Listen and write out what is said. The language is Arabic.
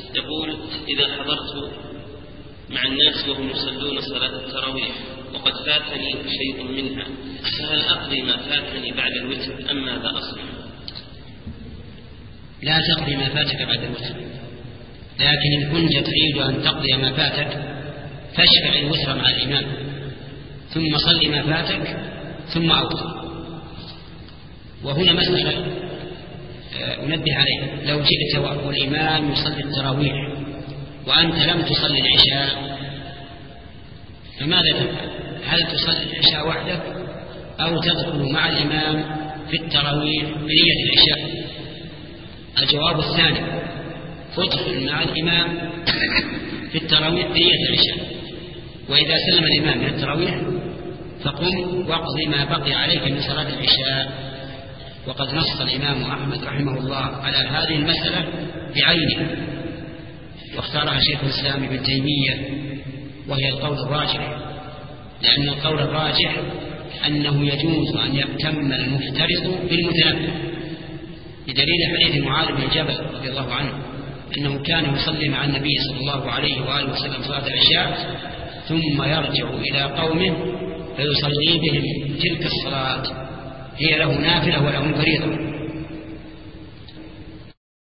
يقول: إذا حضرت مع الناس وهم يصلون صلاة التراويح وقد فاتني شيء منها، فهل أقضي ما فاتني بعد الوتر أم ماذا أصنع؟ لا تقضي ما فاتك بعد الوتر، لكن إن كنت تريد أن تقضي ما فاتك فاشفع الوتر مع الإمام ثم صل ما فاتك ثم أوتر. وهنا مسألة أنبه عليها: لو جئت والإمام يصلي التراويح وأنت لم تصلي العشاء فماذا تفعل؟ هل تصلي العشاء وحدك أو تدخل مع الإمام في التراويح بنية العشاء؟ الجواب الثاني: تدخل مع الإمام في التراويح بنية العشاء، وإذا سلم الإمام من التراويح فقم واقضي ما بقي عليك من صلاة العشاء. وقد نص الإمام أحمد رحمه الله على هذه المسألة بعينها، واختارها شيخ الإسلام ابن تيمية، وهي القول الراجح، لأن القول الراجح أنه يجوز أن يأتم المفترض بالمتنفل، بدليل حديث معاذ بن جبل رضي الله عنه أنه كان يصلي مع النبي صلى الله عليه وآله وسلم صلاة العشاء ثم يرجع إلى قومه فيصلي بهم تلك الصلاة، هي له نافلة ولهم فريضة.